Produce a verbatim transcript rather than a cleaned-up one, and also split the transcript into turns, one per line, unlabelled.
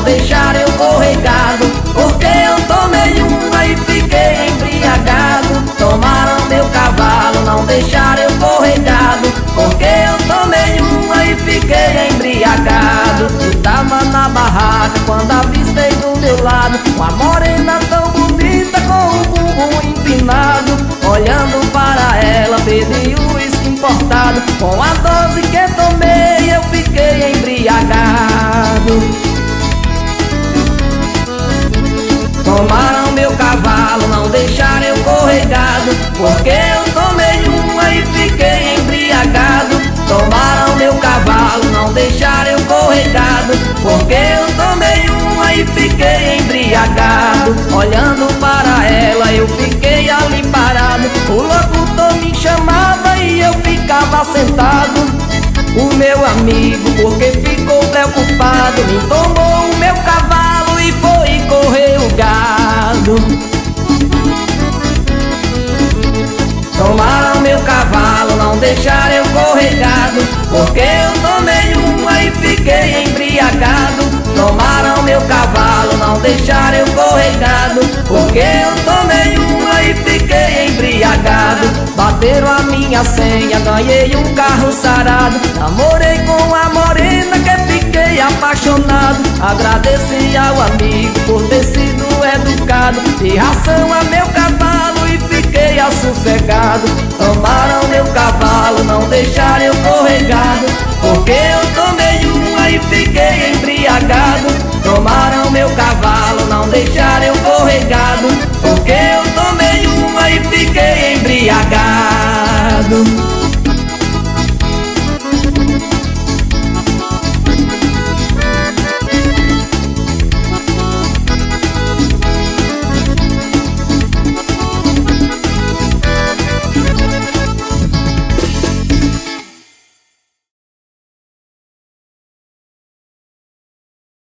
não deixaram eu corregado, porque eu tomei uma e fiquei embriagado. Tomaram meu cavalo, não deixaram eu corregado, porque eu tomei uma e fiquei embriagado. Eu tava na barraca quando avistei do meu lado uma morena tão bonita com o bumbum empinado. Olhando para ela pedi o uísque importado, com a dose que tomei eu fiquei embriagado. Tomaram meu cavalo, não deixaram eu corregado, porque eu tomei uma e fiquei embriagado. Tomaram meu cavalo, não deixaram eu corregado, porque eu tomei uma e fiquei embriagado. Olhando para ela eu fiquei ali parado, o locutor me chamava e eu ficava sentado. O meu amigo, porque ficou preocupado, me tomou o meu cavalo e foi correr o gado. Tomaram meu cavalo, não deixaram eu corregado, porque eu tomei uma e fiquei embriagado. Tomaram meu cavalo, não deixaram eu corregado, porque eu tomei uma e fiquei embriagado. Bateram a minha senha, ganhei um carro sarado, namorei com a morena que fiquei apaixonado. Agradeci ao amigo por ter sido educado, de ração a meu cavalo e fiquei assossegado. Tomaram meu cavalo, não deixaram eu corregado, porque eu tomei uma e fiquei embriagado. Tomaram meu cavalo, não deixaram eu corregado, porque eu tomei uma e fiquei embriagado.